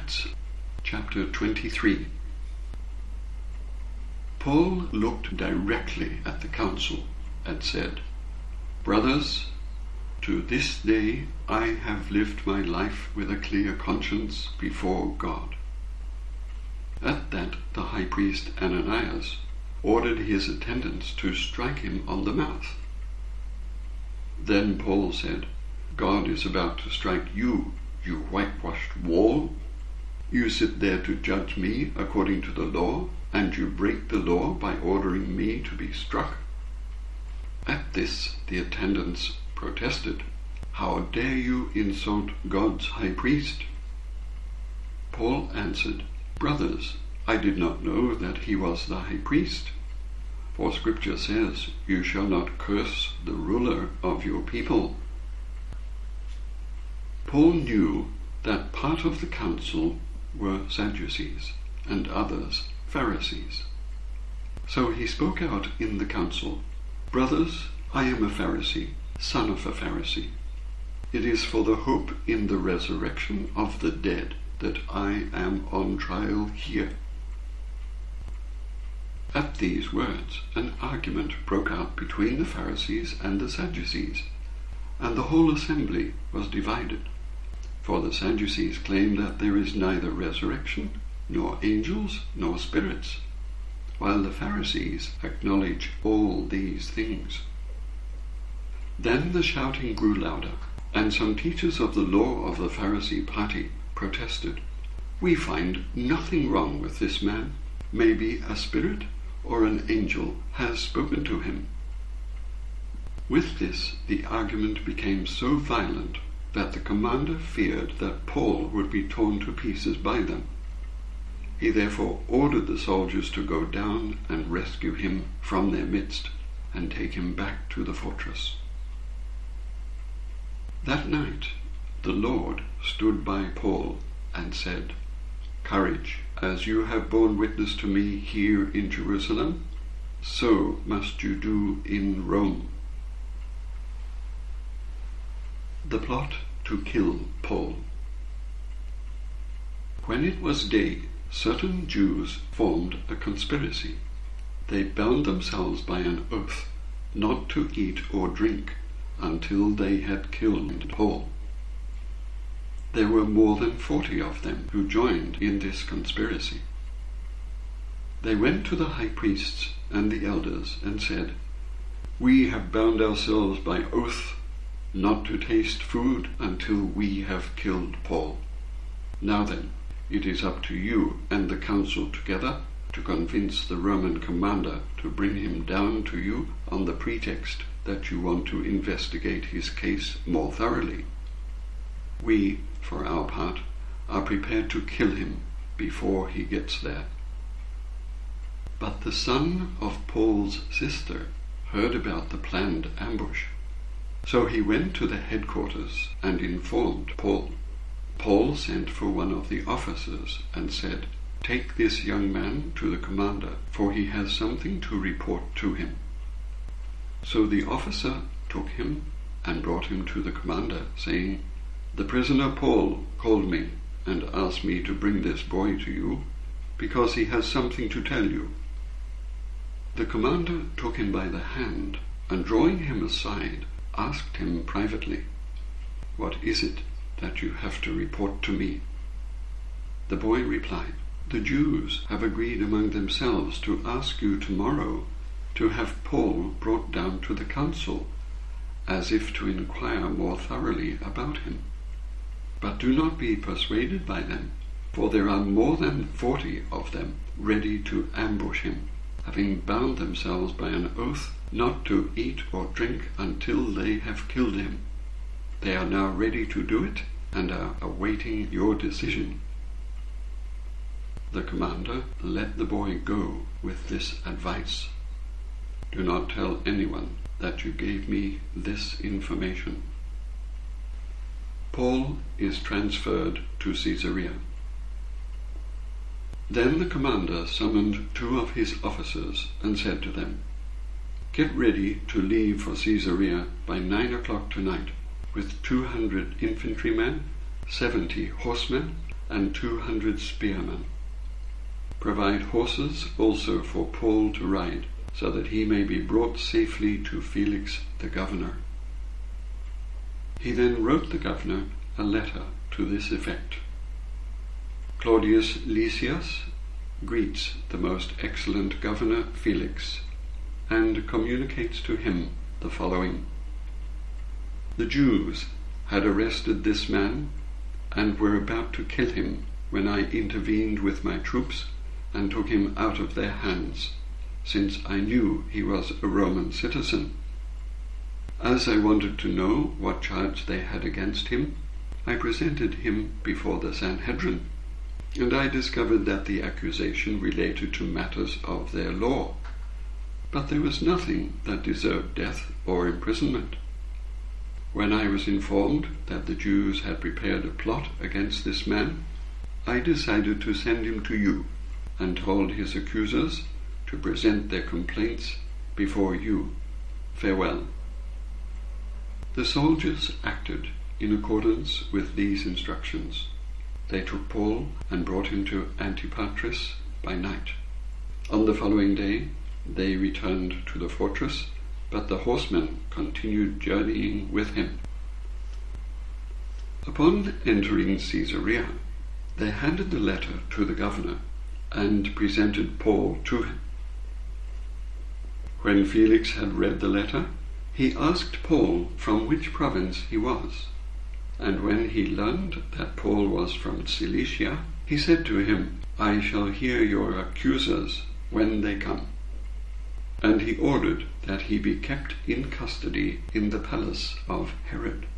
Acts chapter 23. Paul looked directly at the council and said, "Brothers, to this day I have lived my life with a clear conscience before God." At that the high priest Ananias ordered his attendants to strike him on the mouth. Then Paul said, "God is about to strike you, you whitewashed wall. You sit there to judge me according to the law, and you break the law by ordering me to be struck." At this the attendants protested, "How dare you insult God's high priest?" Paul answered, "Brothers, I did not know that he was the high priest. For Scripture says, 'You shall not curse the ruler of your people.'" Paul knew that part of the council were Sadducees and others Pharisees. So he spoke out in the council, "Brothers, I am a Pharisee, son of a Pharisee. It is for the hope in the resurrection of the dead that I am on trial here." At these words, an argument broke out between the Pharisees and the Sadducees, and the whole assembly was divided. For the Sadducees claim that there is neither resurrection, nor angels, nor spirits, while the Pharisees acknowledge all these things. Then the shouting grew louder, and some teachers of the law of the Pharisee party protested, "We find nothing wrong with this man. Maybe a spirit or an angel has spoken to him." With this, the argument became so violent that the commander feared that Paul would be torn to pieces by them. He therefore ordered the soldiers to go down and rescue him from their midst and take him back to the fortress. That night the Lord stood by Paul and said, "Courage, as you have borne witness to me here in Jerusalem, so must you do in Rome." The plot to kill Paul. When it was day, certain Jews formed a conspiracy. They bound themselves by an oath not to eat or drink until they had killed Paul. There were more than 40 of them who joined in this conspiracy. They went to the high priests and the elders and said, "We have bound ourselves by oath not to taste food until we have killed Paul. Now then, it is up to you and the council together to convince the Roman commander to bring him down to you on the pretext that you want to investigate his case more thoroughly. We, for our part, are prepared to kill him before he gets there." But the son of Paul's sister heard about the planned ambush. So he went to the headquarters and informed Paul. Paul sent for one of the officers and said, "Take this young man to the commander, for he has something to report to him." So the officer took him and brought him to the commander, saying, "The prisoner Paul called me and asked me to bring this boy to you, because he has something to tell you." The commander took him by the hand, and drawing him aside, asked him privately, "What is it that you have to report to me?" The boy replied, "The Jews have agreed among themselves to ask you tomorrow to have Paul brought down to the council, as if to inquire more thoroughly about him. But do not be persuaded by them, for there are more than 40 of them ready to ambush him, having bound themselves by an oath not to eat or drink until they have killed him. They are now ready to do it and are awaiting your decision." The commander let the boy go with this advice, "Do not tell anyone that you gave me this information." Paul is transferred to Caesarea. Then the commander summoned 2 of his officers and said to them, "Get ready to leave for Caesarea by 9 o'clock tonight, with 200 infantrymen, 70 horsemen, and 200 spearmen. Provide horses also for Paul to ride, so that he may be brought safely to Felix the governor." He then wrote the governor a letter to this effect: "Claudius Lysias greets the most excellent governor Felix, and communicates to him the following: The Jews had arrested this man and were about to kill him when I intervened with my troops and took him out of their hands, since I knew he was a Roman citizen. As I wanted to know what charge they had against him, I presented him before the Sanhedrin, and I discovered that the accusation related to matters of their law, but there was nothing that deserved death or imprisonment. When I was informed that the Jews had prepared a plot against this man, I decided to send him to you, and told his accusers to present their complaints before you. Farewell." The soldiers acted in accordance with these instructions. They took Paul and brought him to Antipatris by night. On the following day they returned to the fortress, but the horsemen continued journeying with him. Upon entering Caesarea, they handed the letter to the governor and presented Paul to him. When Felix had read the letter, he asked Paul from which province he was, and when he learned that Paul was from Cilicia, he said to him, "I shall hear your accusers when they come." And he ordered that he be kept in custody in the palace of Herod.